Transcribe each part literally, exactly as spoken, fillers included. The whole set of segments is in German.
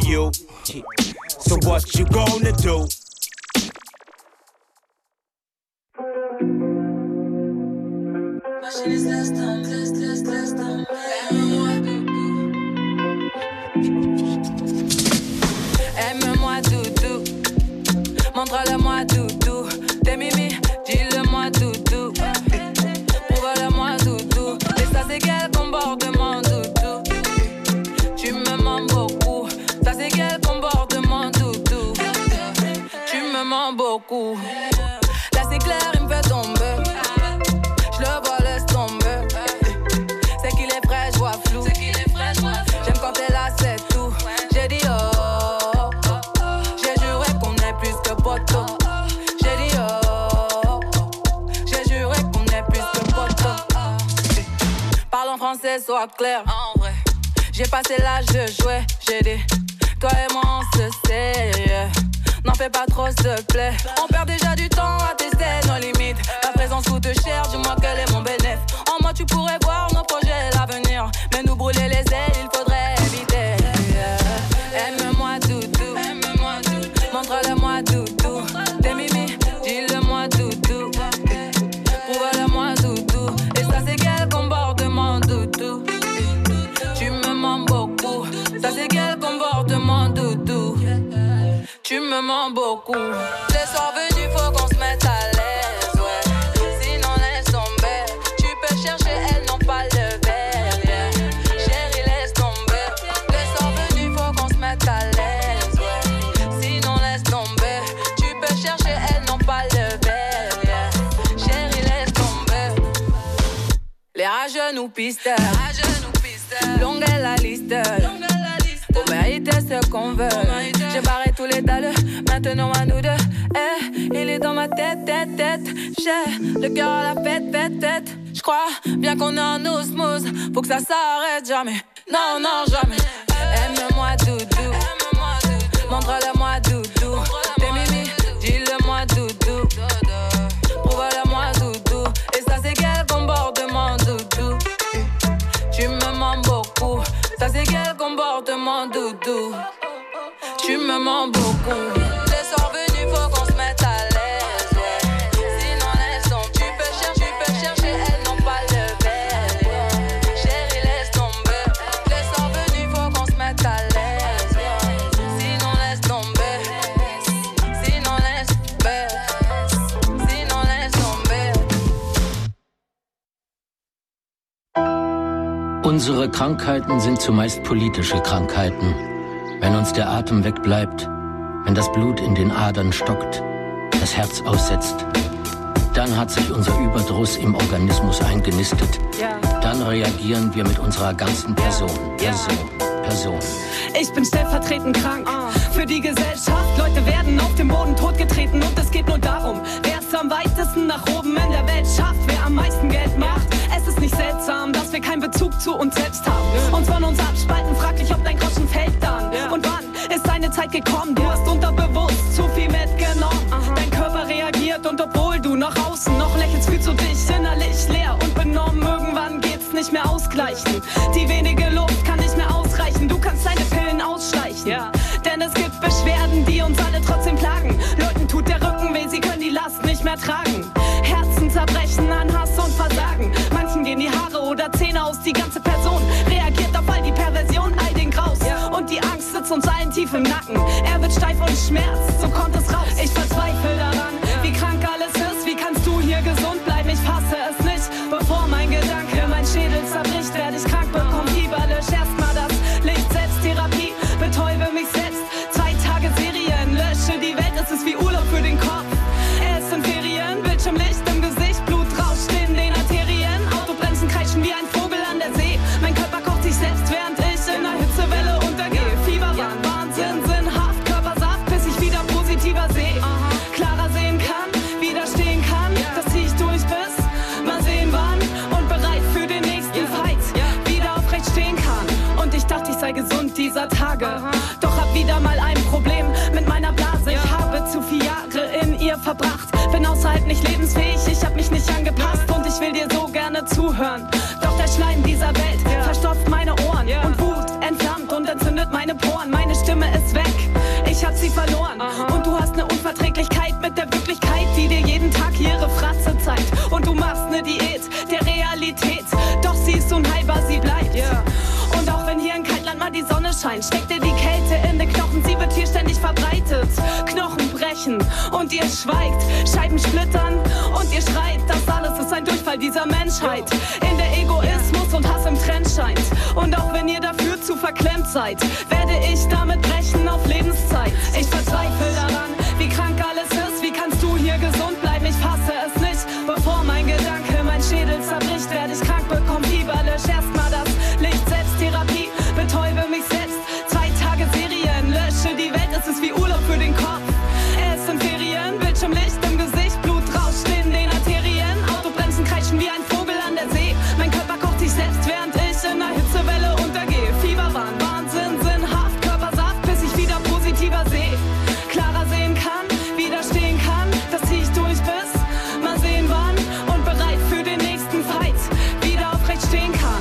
you. So what you gonna do? Aime-moi doudou, montre-le-moi doudou. T'es mimi, dis-le-moi doudou. Prouve-le-moi doudou. Et ça c'est quel comportement doudou? Tu me mens beaucoup. Ça c'est quel comportement doudou? Tu me mens beaucoup. Là c'est clair, il me fait tomber. Je le vois, laisse tomber. C'est qu'il est frais, je vois flou. J'aime quand t'es là, c'est tout. J'ai dit oh, j'ai juré qu'on est plus que poteau. J'ai dit oh, j'ai juré qu'on est plus que poteau. Parle en français, sois clair. En vrai, j'ai passé l'âge de jouer. J'ai dit, toi et moi on se sait. N'en fais pas trop, s'il te plaît. On perd déjà du temps à tester nos limites. Ta présence coûte cher, dis-moi quel est mon bénéfice. En moi tu pourrais voir nos projets, l'avenir. Mais nous brûler les ailes, il faudrait éviter. Aime-moi doudou, aime-moi doudou. Montre-le-moi doudou. T'es mimi, dis-le-moi doudou. Prouve-le-moi doudou. Et ça c'est quel comportement doudou? Tu me mens beaucoup. Ça c'est quel comportement doudou? Tu me mens beaucoup. Les soirs venus, faut qu'on se mette à l'aise, ouais. Sinon laisse tomber. Tu peux chercher, elles n'ont pas le verre, yeah. Chérie, laisse tomber. Les soirs venus, faut qu'on se mette à l'aise, ouais. Sinon laisse tomber. Tu peux chercher, elles n'ont pas le verre, yeah. Chérie, laisse tomber. Les rageux nous pisteurs. Longue est la liste. Pour mériter ce qu'on veut. J'ai barré tous les dalles, maintenant à nous deux. Eh, il est dans ma tête, tête, tête. J'ai le cœur à la fête, fête, tête. J'crois bien qu'on est en osmose. Faut que ça s'arrête jamais. Non, non, jamais. Aime-moi doudou, montre-le-moi doudou. T'es mimi, dis-le-moi doudou. Prouve-le-moi doudou. Et ça c'est quel comportement doudou? Tu me mens beaucoup. Ça c'est quel comportement doudou? Tu me mens beaucoup. Les soirs venus, faut qu'on se mette à l'aise, ouais. Sinon laisse tomber. Tu peux chercher, tu peux chercher, elles n'ont pas le verre, yeah. Chérie, laisse tomber. Les soirs venus, faut qu'on se mette à l'aise, ouais. Sinon laisse tomber. Sinon laisse tomber. Sinon laisse tomber. Unsere Krankheiten sind zumeist politische Krankheiten. Wenn uns der Atem wegbleibt, wenn das Blut in den Adern stockt, das Herz aussetzt, dann hat sich unser Überdruss im Organismus eingenistet. Dann reagieren wir mit unserer ganzen Person, Person, Person. Ich bin stellvertretend krank für die Gesellschaft. Leute werden auf dem Boden totgetreten und es geht nur darum, wer es am weitesten nach oben in der Welt schafft, wer am meisten Geld macht. Es ist nicht seltsam, dass wir keinen Bezug zu uns selbst haben. Uns von uns abspalten, frag dich, ob dein Groschen fällt dann. Und wann ist deine Zeit gekommen? Du hast unterbewusst zu viel mitgenommen. Dein Körper reagiert und obwohl du nach außen noch lächelst, fühlst du dich innerlich leer und benommen. Irgendwann geht's nicht mehr ausgleichen. Die wenige Luft kann nicht mehr ausreichen. Du kannst deine Pillen ausschleichen. Ja. Denn es gibt Beschwerden, die uns alle trotzdem plagen. Leuten tut der Rücken weh, sie können die Last nicht mehr tragen. Herzen zerbrechen an Hass und Versagen. Manchen gehen die Haare oder Zähne aus. Die ganze Person reagiert auf all die Perversion, all den Graus. Ja. Und die Angst sitzt uns allen tief im Nacken. Er wird steif und schmerzt, so kommt es raus. Ich verzweifle daran, wie krank alles ist. Wie kannst du hier gesund bleiben? Ich fasse es nicht. Bevor mein Gedanke mein Schädel zerbricht, werde ich krank bekommen. Fieber, lösch erstmal das Licht. Selbsttherapie, betäube mich selbst. Zwei Tage Serien, lösche die Welt. Es ist wie Urlaub für den Kopf. Es sind Ferien, Bildschirmlicht im Gesicht, Blut rauscht in den Arterien. Autobremsen kreischen wie ein Vogel an der See. Mein Körper kocht sich selbst, während ich in einer Hitzewelle untergehe. Fieberwahn, Wahnsinn, sinnhaft, Körpersaft, bis ich wieder positiver sehe. Klarer sehen kann, widerstehen kann, das zieh ich durch bis mal sehen wann. Und bereit für den nächsten Fight, wieder aufrecht stehen kann. Und ich dachte, ich sei gesund dieser Tage. Doch hab wieder mal ein Problem mit meiner Blase. Ich habe zu viele Jahre in ihr verbracht. Bin außerhalb nicht lebensfähig, ich hab mich nicht angepasst. Und ich will dir so gerne zuhören. Doch der Schleim dieser Welt verstopft meine Ohren. Und Wut entflammt und entzündet meine Poren. Meine Stimme ist ich hab sie verloren. Und du hast eine Unverträglichkeit mit der Wirklichkeit, die dir jeden Tag ihre Fratze zeigt. Und du machst eine Diät der Realität, doch sie ist unheilbar, sie bleibt. Yeah. Und auch wenn hier in Kaltland mal die Sonne scheint, steckt dir die Kälte in den Knochen, sie wird hier ständig verbreitet. Knochen brechen und ihr schweigt, Scheiben splittern und ihr schreit. Das alles ist ein Durchfall dieser Menschheit, in der Egoismus und Hass im Trend scheint. Und auch wenn ihr dafür zu verklemmt seid, werde ich damit brechen auf Lebenszeit. Ich verzweifle daran, wie krank alles ist. Wie kannst du hier gesund bleiben? Ich fasse es nicht, bevor mein Gedanke mein Schädel zerbricht. Werde ich krank, bekomm Fieber, lösch erstmal das Licht. Selbsttherapie, betäube mich selbst. Zwei Tage Serien, lösche die Welt. Es ist wie Urlaub für den Kopf. Es sind Ferien, Bildschirmlicht im Gesicht, Blut rauscht in den Arterien. Autobremsen kreischen wie ein Vogel an der See. Mein Körper kocht sich selbst, während ich in einer Hitzewelle untergehe. Fieberwahn, Wahnsinn, sinnhaft, Körpersaft, bis ich wieder positiver sehe. Klarer sehen kann, widerstehen kann, das zieh ich durch bis mal sehen wann. Und bereit für den nächsten Fight, wieder aufrecht stehen kann.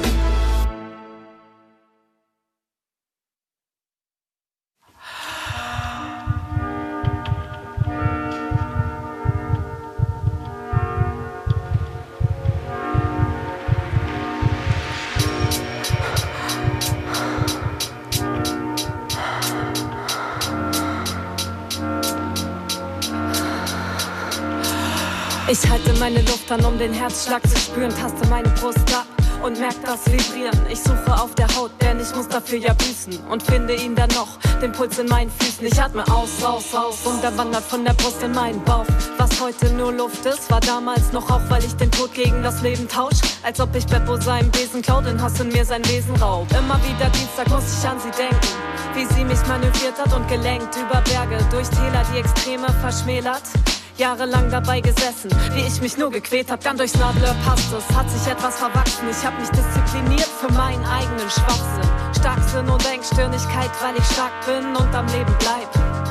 Ich halte meine Luft an, um den Herzschlag zu spüren, taste meine Brust ab und merk das Vibrieren. Ich suche auf der Haut, denn ich muss dafür ja büßen und finde ihn dann noch, den Puls in meinen Füßen. Ich atme aus, aus, aus und er wandert von der Brust in meinen Bauch. Was heute nur Luft ist, war damals noch Rauch, weil ich den Tod gegen das Leben tausch. Als ob ich Beppo seinem Besen klau, den Hass in mir sein Wesen raubt. Immer wieder Dienstag muss ich an sie denken, wie sie mich manövriert hat und gelenkt über Berge, durch Täler, die Extreme verschmälert. Jahrelang dabei gesessen, wie ich mich nur gequält hab, dann durchs Nadelöhr passt es, hat sich etwas verwachsen. Ich hab mich diszipliniert für meinen eigenen Schwachsinn. Starksinn und Engstirnigkeit, weil ich stark bin und am Leben bleib.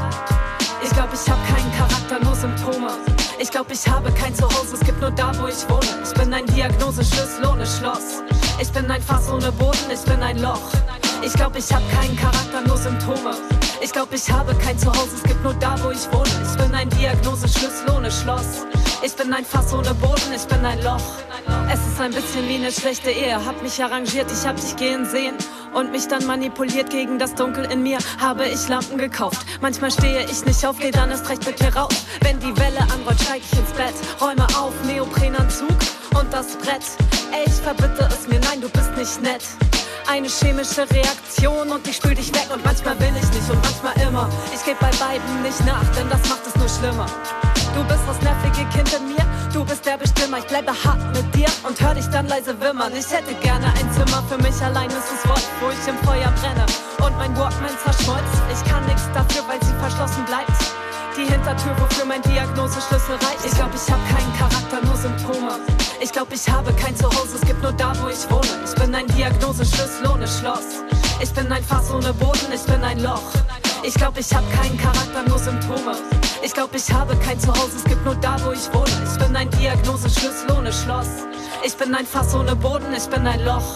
Ich glaub, ich hab keinen Charakter, nur Symptome. Ich glaub, ich habe kein Zuhause, es gibt nur da, wo ich wohne. Ich bin ein Diagnoseschlüssel ohne Schloss. Ich bin ein Fass ohne Boden, ich bin ein Loch. Ich glaub, ich hab keinen Charakter, nur Symptome. Ich glaub, ich habe kein Zuhause, es gibt nur da, wo ich wohne. Ich bin ein Diagnoseschlüssel ohne Schloss. Ich bin ein Fass ohne Boden, ich bin ein Loch. Es ist ein bisschen wie eine schlechte Ehe, hab mich arrangiert, ich hab dich gehen sehen und mich dann manipuliert gegen das Dunkel in mir, habe ich Lampen gekauft. Manchmal stehe ich nicht auf, geh dann erst recht mit mir raus. Wenn die Welle anrollt, steig ich ins Bett, räume auf, Neoprenanzug und das Brett. Ey, ich verbitte es mir, nein, du bist nicht nett. Eine chemische Reaktion und ich spül dich weg und manchmal will ich nicht und manchmal immer. Ich geb bei beiden nicht nach, denn das macht es nur schlimmer. Du bist das nervige Kind in mir, du bist der Bestimmer. Ich bleibe hart mit dir und hör dich dann leise wimmern. Ich hätte gerne ein Zimmer für mich allein, ist es Wolf, wo ich im Feuer brenne und mein Walkman verschmolzt. Ich kann nichts dafür, weil sie verschlossen bleibt. Die Hintertür, wofür mein Diagnoseschlüssel reicht. Ich glaub, ich hab keinen Charakter, nur Symptome. Ich glaub, ich habe kein Zuhause, es gibt nur da, wo ich wohne. Ich bin ein Diagnoseschlüssel ohne Schloss. Ich bin ein Fass ohne Boden, ich bin ein Loch. Ich glaub, ich hab keinen Charakter, nur Symptome. Ich glaub, ich habe kein Zuhause, es gibt nur da, wo ich wohne. Ich bin ein Diagnoseschlüssel ohne Schloss. Ich bin ein Fass ohne Boden, ich bin ein Loch.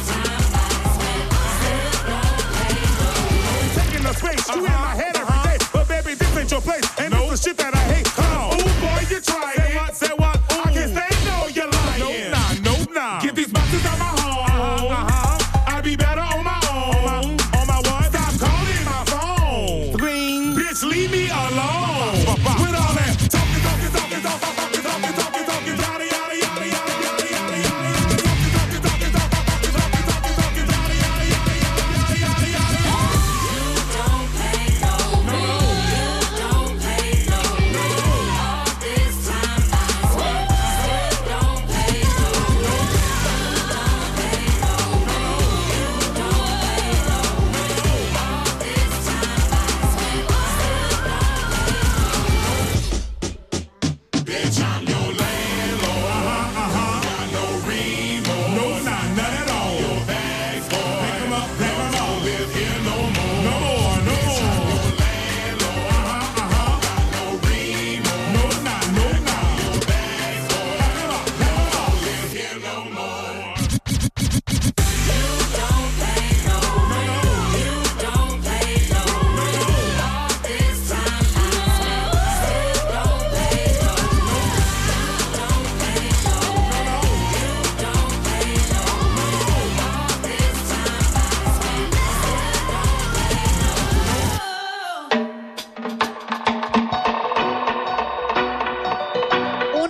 You in my head every day.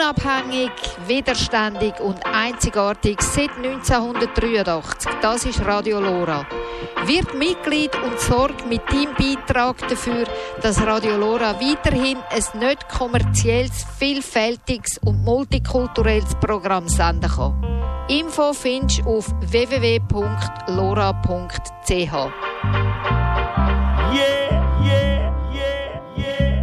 unabhängig, widerständig und einzigartig seit neunzehnhundertdreiundachtzig. Das ist Radio Lora. Wird Mitglied und sorgt mit deinem Beitrag dafür, dass Radio Lora weiterhin ein nicht kommerzielles, vielfältiges und multikulturelles Programm senden kann. Info findest du auf w w w punkt lora punkt c h. Yeah, yeah, yeah, yeah,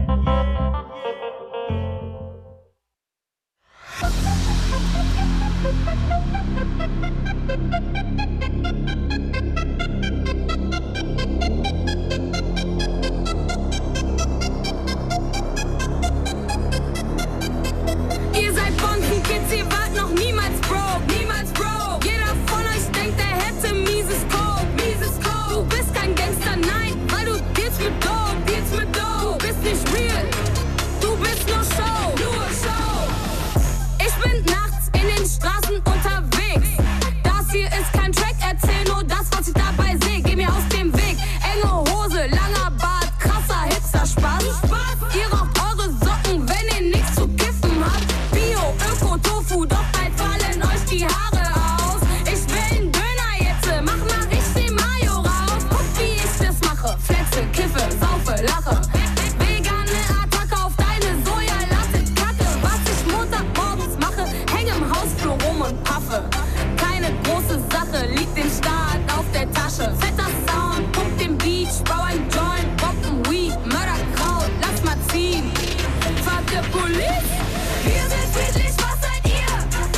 Ihr seid Bonzen-Kids, ihr wart noch niemals broke, niemals broke. Jeder von euch denkt, er hätte mieses Coke, mieses Coke. Du bist kein Gangster, nein, weil du dealst mit Dope, dealst mit Dope. Du bist nicht real, du bist nur Show, nur Show. Ich bin nachts in den Straßen unterwegs. Das hier ist kein Track, erzähl nur das, was ich dabei sehe. Geh mir aus dem Weg, enge Hose, langer Bart, krasser Hipster-Spaß. Ihr raucht eure Socken, wenn ihr nichts zu kiffen habt. Bio, Öko, Tofu, doch bald fallen euch die Haare aus. Ich will einen Döner jetzt, mach mal richtig Mayo raus. Guck, wie ich das mache, fletze, kiffe, saufe, lache. Vegane Attacke auf deine Soja-Latte-Kacke. Was ich Montagmorgens mache, häng im Hausflur rum und paffe. Keine große Sache, liegt dem Staat auf der Tasche. Fetter Sound, pump den Beach, bau ein Joint, Bocken, Weed, Mörderkraut, lass mal ziehen. Fahrt der Police, wir sind friedlich, was seid ihr?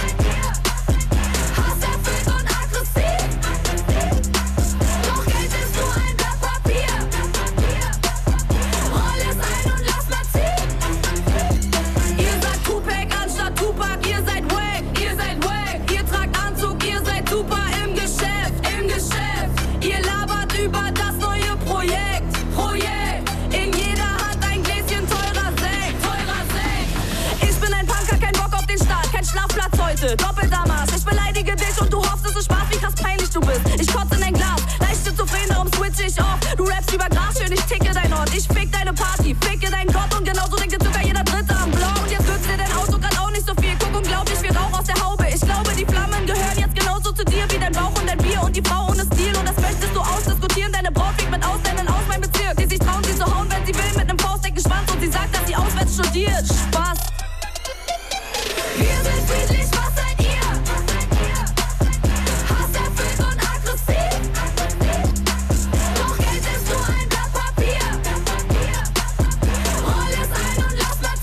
Hasserfüllt und aggressiv. Doch Geld ist nur ein Blatt Papier. Roll es ein und lass mal ziehen. Ihr seid Tupac anstatt Tupac, ihr seid wack, ihr seid wack. Ihr tragt Anzug, ihr seid super im Geschäft, im Geschäft. Ihr labert über das neue Projekt, Projekt. In jeder Hand ein Gläschen teurer Sekt, teurer Sekt. Ich bin ein Punker, kein Bock auf den Start, kein Schlafplatz heute, doppelter Marsch. Ich beleidige dich und du hoffst, es ist Spaß, wie krass peinlich du bist. Ich kotze in dein Glas, leicht schizophren, darum switch ich auf. Du rappst über Gras, schön, ich ticke dein Ort. Ich fick deine Party, ficke deinen Gott und genauso denkt jetzt sogar jeder Dritte am Block. Und jetzt nützt dir dein Auto grad auch nicht so viel. Guck, unglaublich viel Rauch aus der Haube. Ich glaube, die Flammen gehören jetzt genauso zu dir wie dein Bauch und dein Bier und die Frau ohne Stil. Und das möchtest du ausdiskutieren. Deine Braut fliegt mit Ausländern aus meinem Bezirk, die sich trauen, sie zu hauen, wenn sie will, mit nem faustdicken Schwanz. Und sie sagt, dass sie auswärts studiert. Spaß. Wir sind friedlich, was seid ihr? Hasserfüllt und aggressiv. Doch Geld ist nur ein Blatt Papier. Roll es ein und lass mal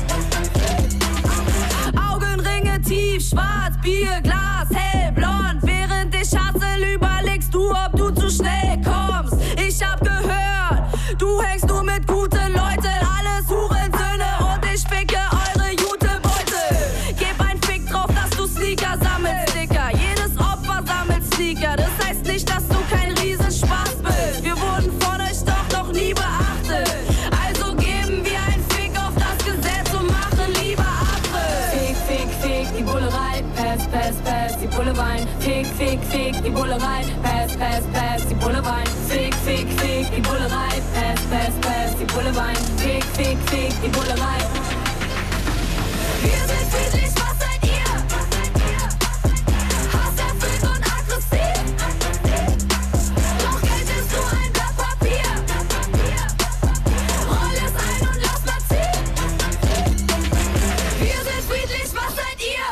ziehen. Augenringe tief, schwarz, Bierglas, hellblond. Während ich hassel, überlegst du, ob du zu schnell kommst. Ich hab gehört, du hängst nur mit guten Leuten. Alles Hurensöhne und ich ficke eure Jutebeutel. Gib ein Fick drauf, dass du Sneaker sammelst, Dicker. Jedes Opfer sammelt Sneaker. Das heißt nicht, dass du kein Riesenspaß bist. Wir wurden von euch doch noch nie beachtet. Also geben wir ein Fick auf das Gesetz und machen lieber Abriss. Fick, fick, fick, die Bullerei. Pass, pass, pass, die Bulle Wein. Fick, fick, fick, die Bullerei. Pass, pass, pass, die Bulle Wein. Fick, fick, fick, die Bullerei. Pass, pass, pass, die Bulle Wein. Fick, fick, fick, die Bullerei. Wir sind friedlich, was seid ihr? Hasserfüllt und aggressiv. Doch Geld ist nur ein Blatt Papier. Roll es ein und lass mal ziehen. Wir sind friedlich, was seid ihr?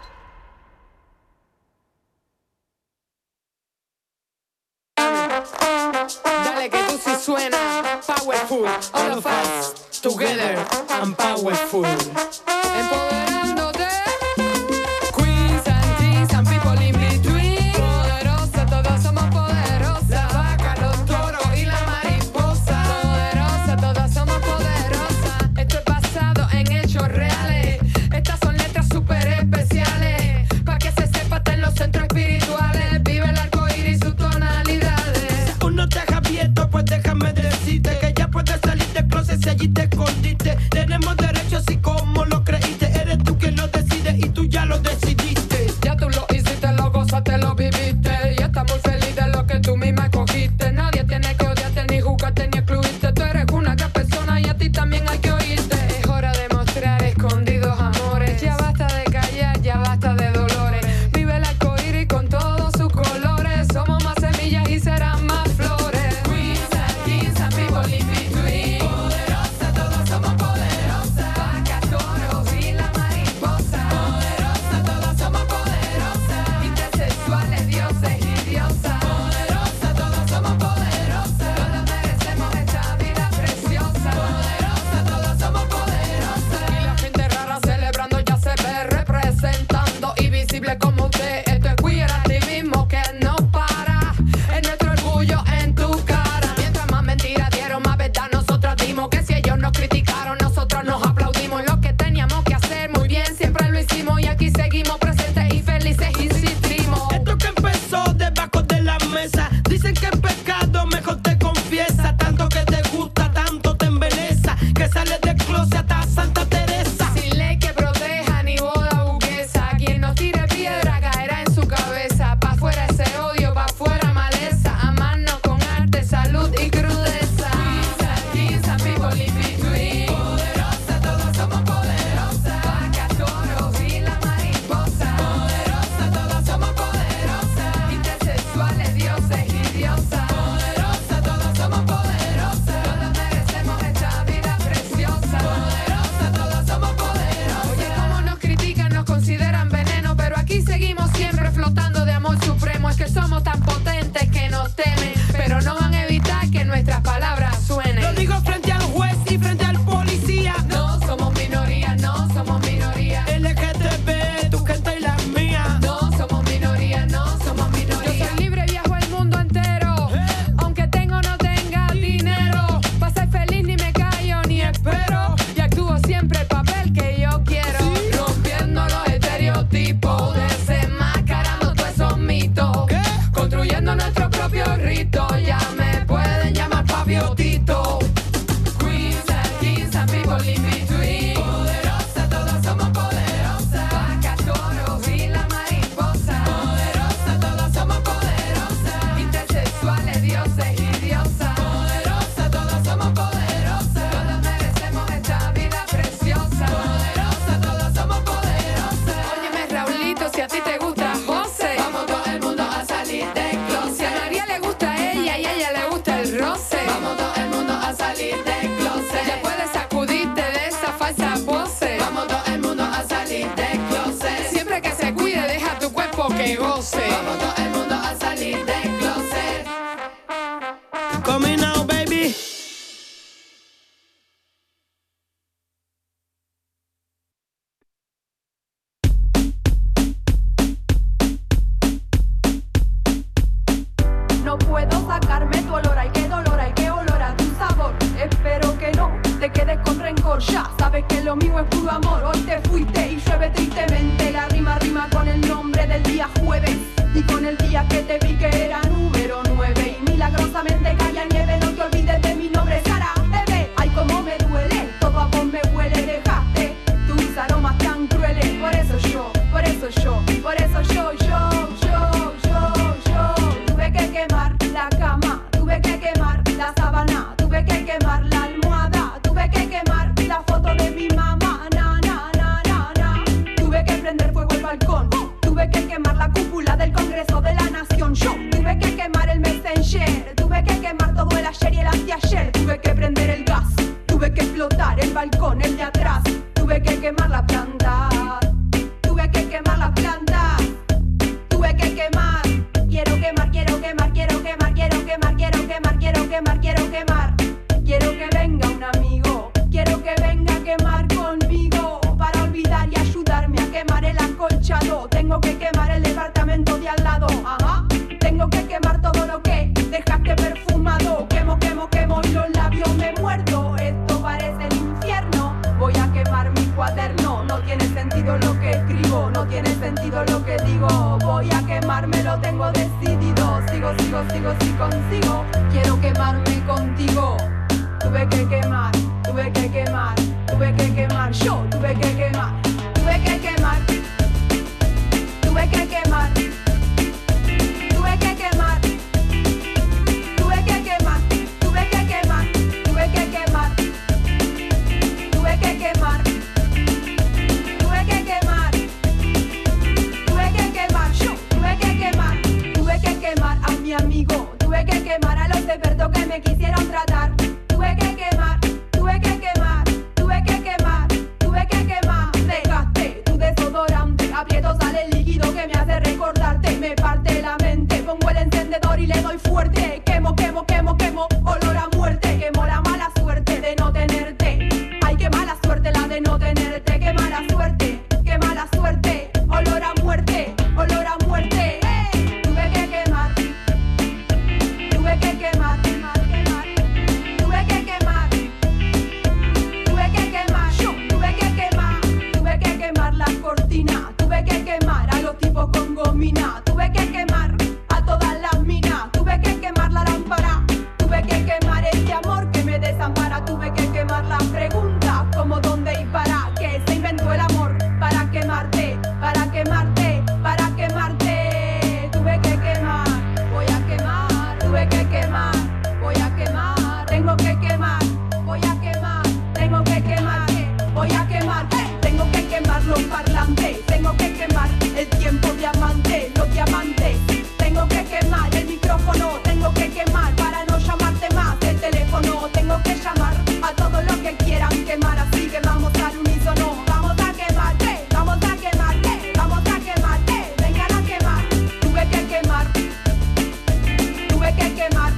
Dale que tú sí suena powerful, all of us together and powerful. Empoderándote, queens and kings and people in between. Poderosa, todos somos poderosas. La vaca, los toros y la mariposa. Poderosa, todas somos poderosas. Esto es basado en hechos reales. Estas son letras súper especiales. Pa' que se sepa, está en los centros espirituales. Vive el arco iris y sus tonalidades. Uno te ha abierto, pues déjame decirte que ya puedes salir del closet si allí te escondiste. Tenemos derecho así como lo creíste. Eres tú quien lo decide y tú ya lo decidiste. Ya tú lo hiciste, lo gozaste, lo viviste. Y estás muy feliz de lo que tú misma escogiste. Nadie tiene que odiarte, ni juzgarte, ni excluirte. Tú eres una gran persona y a ti también hay que oírte. Es hora de mostrar escondidos amores. Ya va dolor. Ya sabes que lo mío es puro amor. Hoy te fuiste y llueve tristemente. La rima rima con el nombre del día jueves y con el día que te vi que era número nueve. Y milagrosamente caía nieve. No te olvides de mi nombre, Sara, bebé. Ay, cómo me duele, todo a vos me huele. Dejaste tus aromas tan crueles. Por eso yo, por eso yo, por eso yo, yo, yo, yo, yo tuve que quemar la cama, tuve que quemar la sábana, tuve que quemar la almohada, tuve que quemar la foto de mi mamá, na, na, na, na, na. Tuve que prender fuego el balcón, tuve que quemar la cúpula del Congreso de la Nación. Yo tuve que quemar el Messenger, tuve que quemar todo el ayer y el anteayer. Tuve que prender el gas, tuve que explotar el balcón, el de atrás. Tuve que quemar la planta, tuve que quemar la planta, tuve que quemar. Quiero quemar, quiero quemar, quiero quemar, quiero quemar, quiero quemar, quiero quemar, quiero quemar. Quiero que venga un amigo, quiero que venga a quemar conmigo para olvidar y ayudarme a quemar el acolchado. Tengo que quemar el departamento de al lado, ajá. Tengo que quemar todo lo que dejaste perfumado. Quemo, quemo, quemo y los labios me muerdo. Esto parece el infierno. Voy a quemar mi cuaderno. No tiene sentido lo que escribo, no tiene sentido lo que digo. Voy a quemarme, lo tengo decidido. Sigo, sigo, sigo, sí consigo. Quiero quemarme contigo. Tuve que quemar, tuve que quemar, tuve que quemar. Yo tuve que quemar, tuve que quemar, tuve que quemar, tuve que quemar, tuve que quemar, tuve que quemar, tuve que quemar, tuve que quemar, tuve que quemar, tuve que quemar. Yo tuve que quemar, tuve que quemar a mi amigo, tuve que quemar a los expertos que me quisieron tratar. Tuve que quemar, tuve que quemar, tuve que quemar, tuve que quemar. Dejaste tu desodorante, aprieto sale el líquido que me hace recordarte. Me parte la mente, pongo el encendedor y le doy fuerte. Quemo, quemo, quemo, quemo, olor a muerte. Quemo la mala suerte de no tenerte. Ay, qué mala suerte la de no tenerte. Qué mala suerte, qué mala suerte. Olor a muerte, olor a muerte. Hey, tuve que quemar, tuve que quemar, quemar, quemar. Tuve que quemar, tuve que quemar, yo tuve que quemar, tuve que quemar la cortina, tuve que quemar a los tipos con gomina, tuve que quemar a todas las minas, tuve que quemar la lámpara, tuve que quemar este amor que me desampara, tuve que quemar la pregunta, como dónde y para qué se inventó el amor, para quemarte, para quemarte, para quemarte, tuve que quemar, voy a quemar, tuve que quemar, voy a quemar. Tengo que quemar, voy a quemar, tengo que quemar, voy a quemar, tengo que quemar los parlantes, tengo que quemar el tiempo diamante, los diamantes, tengo que quemar el micrófono, tengo que quemar para no llamarte más el teléfono, tengo que llamar a todos los que quieran quemar, así que vamos al unísono, vamos a quemar, eh, vamos a quemar, eh, vamos a quemar, eh, vengan a quemar, tuve que quemar, tuve que quemar.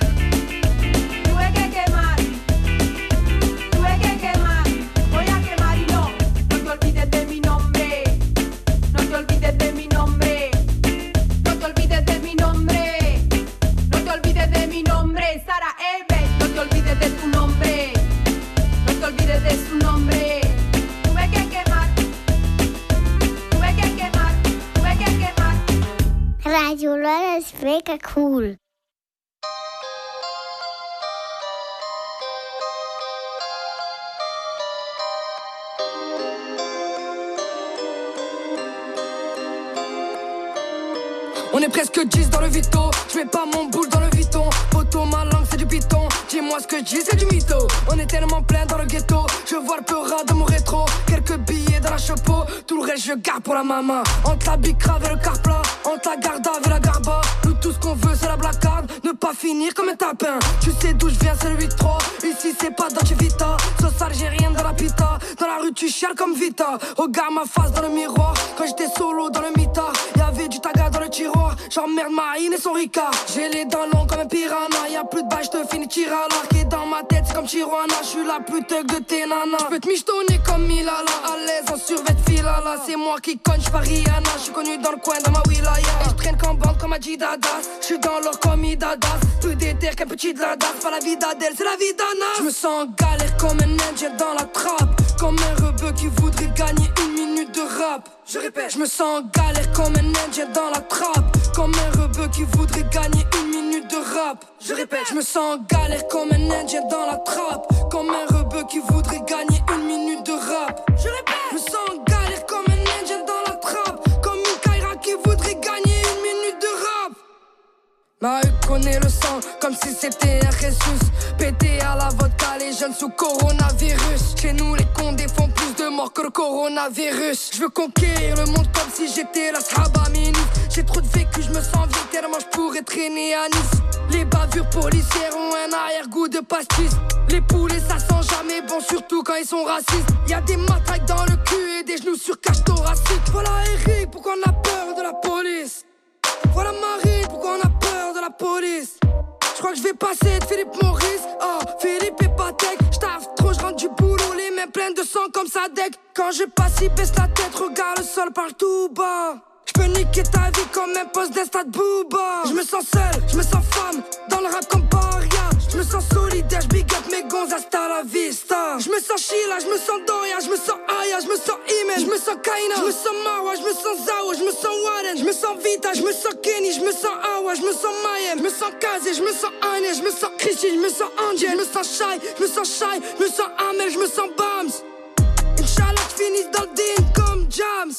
Tuve que quemar, tuve que quemar, voy a quemar y no, no te olvides de mi nombre, no te olvides de mi nombre, no te olvides de mi nombre, no te olvides de mi nombre, Sara Eve, no te olvides de tu nombre, no te olvides de su nombre, tuve que quemar, tuve que quemar, tuve que quemar. Radio Lola ist mega cool. On est presque dix dans le Vito. Je mets pas mon boule dans le Vuitton. Poto, ma langue c'est du piton. Dis-moi ce que je dis, c'est du mytho. On est tellement plein dans le ghetto. Je vois le peura dans mon rétro. Quelques billets dans la chapeau. Tout le reste je garde pour la maman. Entre la bicrave et le carpla. Entre la garda et la garba. Nous tout ce qu'on veut c'est la blacarde. Ne pas finir comme un tapin. Tu sais d'où je viens, c'est le huit trois. Ici c'est pas Dolce Vita. Sauce algérienne dans la pita. Dans la rue tu chiales comme Vita. Regarde ma face dans le miroir. Quand j'étais solo dans le mita, y'avait du Ortega dans le tiroir, j'emmerde Marine et son Ricard. J'ai les dents longues comme un piranha, y'a plus de bail, j'te finis tir à l'arc. Et dans ma tête c'est comme Tijuana, j'suis la plus thug de tes nanas. J'peux te michetonner comme Milala, à l'aise en survêt filala. C'est moi qui cogne, j'pars Rihanna, j'suis connu dans le coin dans ma wilaya. Et j'traîne qu'en bande comme Adidas, j'suis dans l'or comme Idadas. Plus d'éther qu'un petit de la dasse, pas la vie d'Adèle, c'est la vie d'Anna. J'me sens en galère comme un indien dans la trappe, comme un rebeu qui voudrait gagner une minute de rap. Je répète, je me sens en galère comme un indien dans la trappe, comme un rebeu qui voudrait gagner une minute de rap. Je répète, je me sens en galère comme un indien dans la trappe, comme un rebeu qui voudrait gagner une minute de rap. Je répète, je me sens en galère comme un indien dans la trappe, comme une Kaira qui voudrait gagner une minute de rap. Ma rue connaît le sang comme si c'était un Jesus. Pété à la vodka, les jeunes sous coronavirus. Chez nous les condés font plus de morts que le coronavirus. Je veux conquérir le monde comme si j'étais la Sahaba Mini. J'ai trop de vécu, je me sens vieux tellement je pourrais traîner à Nice. Les bavures policières ont un arrière-goût de pastis. Les poulets ça sent jamais bon, surtout quand ils sont racistes. Y'a des matraques dans le cul et des genoux sur cage thoracique. Voilà Eric, pourquoi on a peur de la police. Voilà Marie, pourquoi on a peur de la police. Je crois que je vais passer de Philippe Maurice. Oh, Philippe et Patek. J'taffe trop, j'rentre du boulot, les mains pleines de sang comme ça deck. Quand je passe, il baisse la tête, regarde le sol, parle tout bas. J'peux niquer ta vie comme un poste d'un stade Booba. Je me sens seul, je me sens femme, dans le rap comme Paria. Je me sens solidaire, je big up mes gonzes hasta la vista. Je me sens Sheila, je me sens Doria, je me sens Aya, je me sens Imen, je me sens Kaina, je me sens Marwa, je me sens Zao, je me sens Warren, je me sens Vita, je me sens Kenny, je me sens Awa, je me sens Mayem, je me sens Kazé, je me sens Agnès, je me sens Christine, je me sens Angel, je me sens Shai, je me sens Shai, je me sens Amel, je me sens Bams. Inch'Allah, je finis dans le din comme Jams.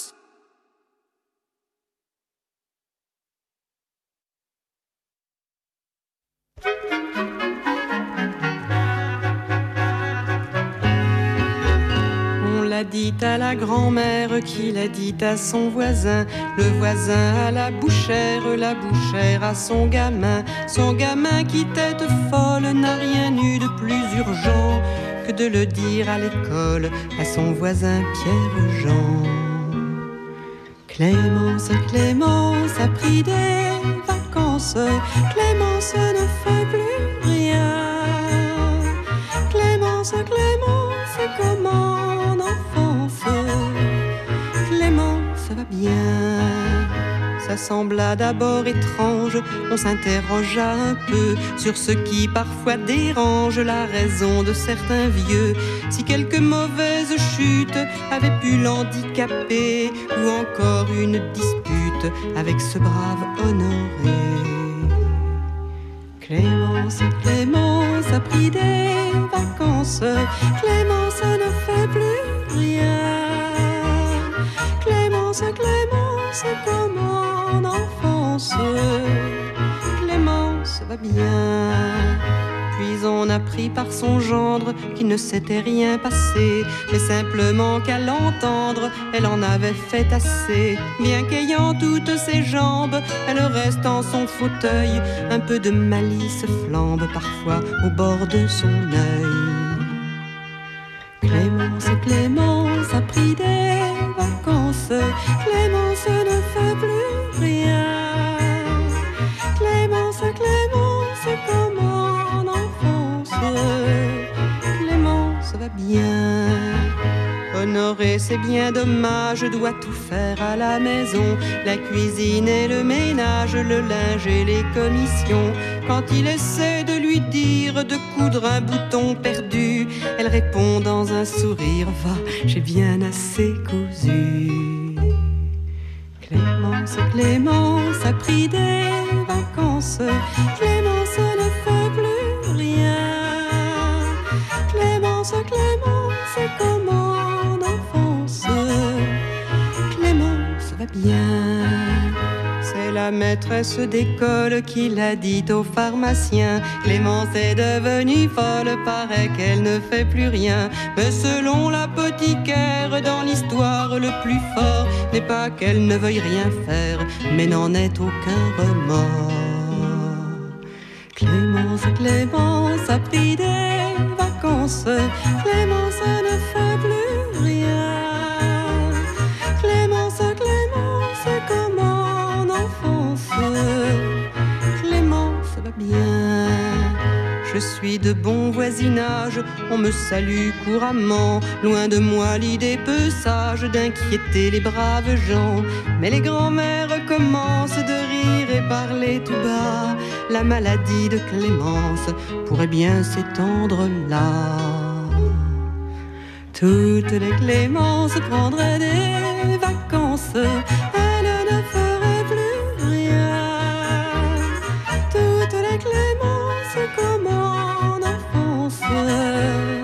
On l'a dit à la grand-mère qui l'a dit à son voisin, le voisin à la bouchère, la bouchère à son gamin. Son gamin qui tête folle n'a rien eu de plus urgent que de le dire à l'école à son voisin Pierre-Jean. Clémence, Clémence a pris des vacances, Clémence ne fait plus rien. Clémence, Clémence, comment en enfance, Clémence va bien. Ça sembla d'abord étrange, on s'interrogea un peu sur ce qui parfois dérange la raison de certains vieux. Si quelques mauvaises chutes avaient pu l'handicaper, ou encore une dispute avec ce brave Honoré. Clémence, Clémence a pris des vacances, Clémence ne fait plus rien. Clémence, Clémence, comment en enfance, Clémence va bien. Puis on apprit par son gendre qu'il ne s'était rien passé, mais simplement qu'à l'entendre, elle en avait fait assez. Bien qu'ayant toutes ses jambes, elle reste en son fauteuil, un peu de malice flambe parfois au bord de son œil. Clémence, Clémence a pris des vacances, Clémence ne fait plus rien. Clémence, Clémence, comment en enfance, Clémence va bien. Honoré, c'est bien dommage, doit tout faire à la maison, la cuisine et le ménage, le linge et les commissions. Quand il essaie de lui dire de coudre un bouton perdu, elle répond dans un sourire, va, j'ai bien assez cousu. Clémence, Clémence a pris des vacances, Clémence ne fait plus rien. Clémence, Clémence, comment en enfance, Clémence va bien. C'est la maîtresse d'école qui l'a dit au pharmacien. Clémence est devenue folle, paraît qu'elle ne fait plus rien. Mais selon l'apothicaire, dans l'histoire le plus fort n'est pas qu'elle ne veuille rien faire, mais n'en ait aucun remords. Clémence, Clémence a pris des vacances, Clémence ne fait plus rien. Clémence, Clémence, comment en Paris de bon voisinage, on me salue couramment. Loin de moi l'idée peu sage d'inquiéter les braves gens. Mais les grands-mères commencent de rire et parler tout bas. La maladie de Clémence pourrait bien s'étendre là. Toutes les Clémences prendraient des vacances, elles ne feraient plus rien. Toutes les Clémences comme en enfance